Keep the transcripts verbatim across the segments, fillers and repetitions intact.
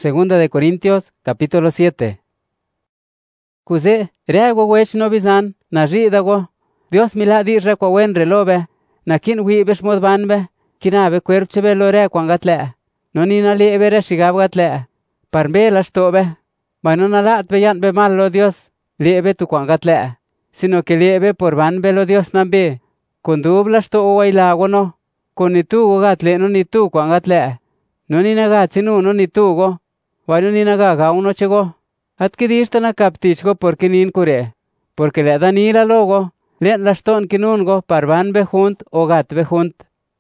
Segunda de Corintios, capítulo siete. Cuze, rego wech no bizan, na ridago. Dios mila di re wen relobe, na kin wibesh mod banbe, kinabe cuerpchebe lo re kwangatle. No ni na lebe re shigabgatle. Parbe las tobe. Bano na lat beyan be mal lo Dios, lebe tu kwangatle. Sino que lebe por banbe lo Dios nambe. Con dublas to wailago no. Con ni tu gatle no ni tu kwangatle. No ni nagat sinu no ni tu go. Wano ni nagaga uno chego. At kidista na kaptichgo porque nin kure. Porque le da ni la logo. Le las ton kinungo par banbe junt o gatbe junt.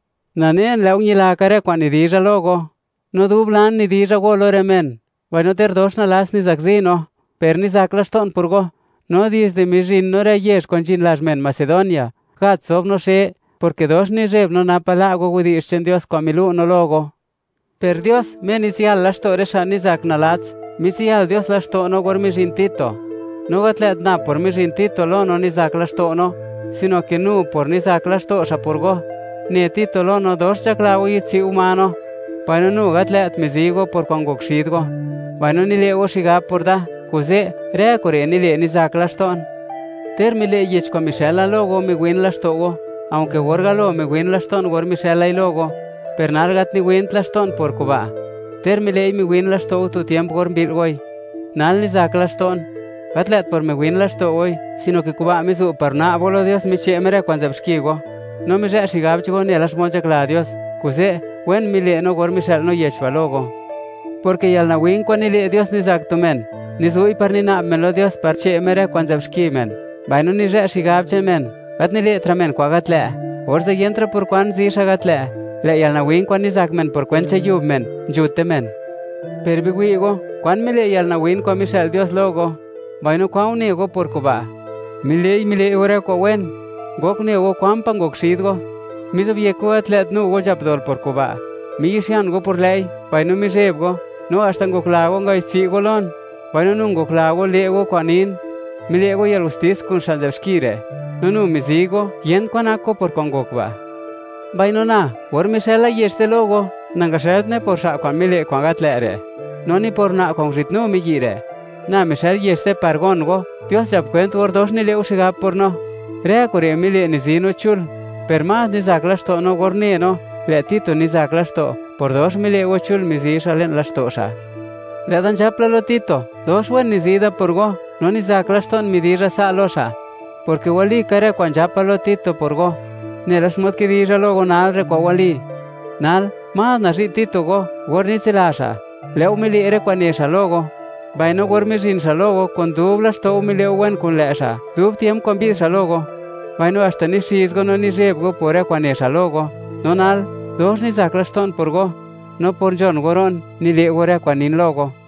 Nanen la unila kare kwan ni dija logo. No dublan ni dija go loremen. Wano ter dos na las ni zakzino. Per ni zak las ton purgo. No dis de mi jin no re yesh con jin las men Macedonia. Gat sob no she. Porque dos ni jeb no napalago gudish Dios kwa milu no logo. Per Dios men isial las to resha ni zak na lats. Misial Dios las to no gor mi jin tito. No gatlet na por mi jin tito lo no ni zak las to no. Sino que nu por ni zak las to sha purgo. Ni tito lo no dos chaklau yitsi humano. Paino nu gatlet mi zigo por kwangok shidgo. Paino ni leo shiga por da. Kuze re kore ni le ni zak las ton. Ter mi le yich kwa Michela logo mi win las togo. Aunque gorgalo mi win las ton gor Michela y logo. Per nargat ni win las ton por kuba. Ter mi le mi win las to tu tiempo gor bilgoy. Nal ni zak las ton. Gatlet por mi win las to hoy. Sino que kuba mi su par na bolo Dios mi che mere kwan zabshkigo. No mi re shigabchigo ni las moncha kla Dios. Kuze wen mi le no gor Michela no yechwa logo. Porque yal na win kwa ni le Dios ni zak tu men. Ni zui par ni na men lo Dios par che mere kwan zabshki men. Baino ni re shigabche men. Gat ni le tramen kwa gatle. Orze yentra por kwan zi shagatle. Le yal na win kwan ni zak men por kwen che yub men. Jute men. Per biguigo, kwan mi le yal na win kwa Michel Dios logo. Baino kwa unigo por kuba. Mi le mi le ore kwa wen. Gok ni go kwan pang gok shidgo. Mi zub yeko atlet nu go japdol por kuba. Mi yishan go por lei. Baino mi jebgo. No hasta gok lago ngay sigo lon. Baino nun gok lago lego kwanin. Mi lego yal ustis kun shalzevshkire. No nu mi zigo yen kwanako por kongokba. Baino na, por Michela yeste logo. Nangashetne por sha kwan mi le kwan gatlere. No ni por na kwan ritno mi gire. Na Michel yeste pargongo. Dios jab kwent or dos ni le ushigab por no. Rea kore mi le nizino chul. Per ma ni zaklas to no gorne no. Le tito ni zaklas to. Por dos mi le uchul mi zi shalen las tosha. Le dan chapla lo tito. Dos wen ni zida por go. No ni zaklas ton mi dija sa losha. Porque wali kare kwan chapla lo tito por go. Ne las mod ki dija logo nal re kwa wali. Nal, ma na zi tito go. Gor ni zilasha. Le umili ere kwa nesha logo. Baino gor mi zin sa logo. Con dublas to umili wen kun lesha. Dub tiem kon bid sa logo. Baino hasta ni shizgo no ni zebgo por e kwa nesha logo. No nal, dos ni zaklas ton por go. No por John goron ni le gore kwa nin logo.